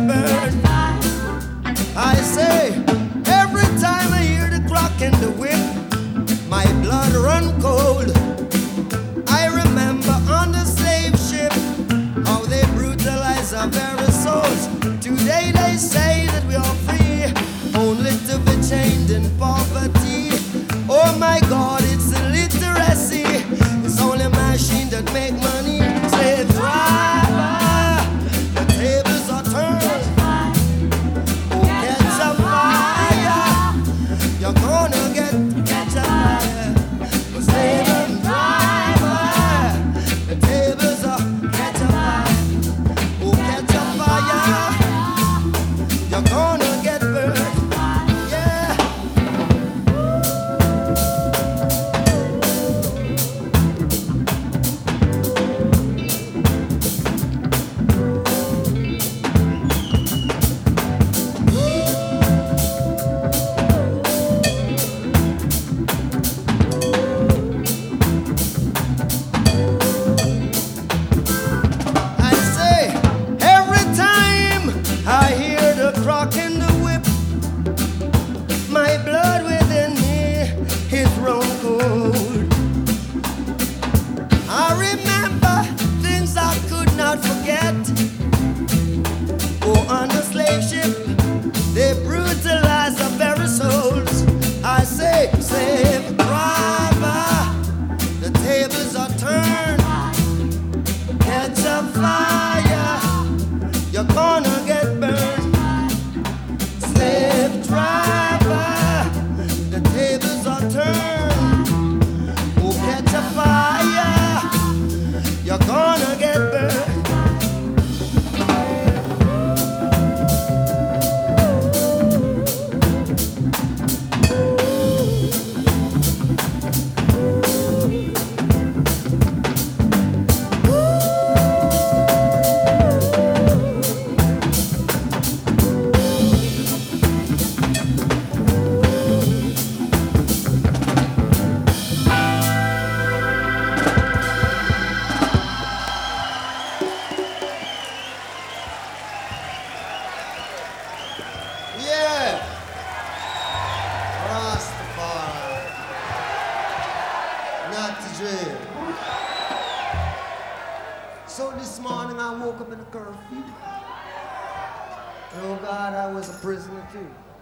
burned. I say, every time I hear the clock and the whip, my blood run cold. I remember on the slave ship how they brutalize our very souls. Today they say that we are free, only to be chained in poverty. Oh my God, it's illiteracy. It's only a machine that make money. Slave driver, the tables are turned. Oh, catch a fire, you're gonna catch a fire. Slave driver, the tables are catch a fire. Oh, catch a fire, you're gonna get burned. Yeah. I say, every time I hear the clock and the whip, my blood within me is run cold. I remember things I could not forget. Oh, on the slave ship, they brutalize our very souls. I say, slave driver, the tables are turned. Catch a fire, you're gonna get burned. Slave driver, the tables are turned. Oh, catch a fire, you're gonna get burned. Yeah, Rastafari, not to dream. So this morning I woke up in a curfew. Oh God, I was a prisoner too.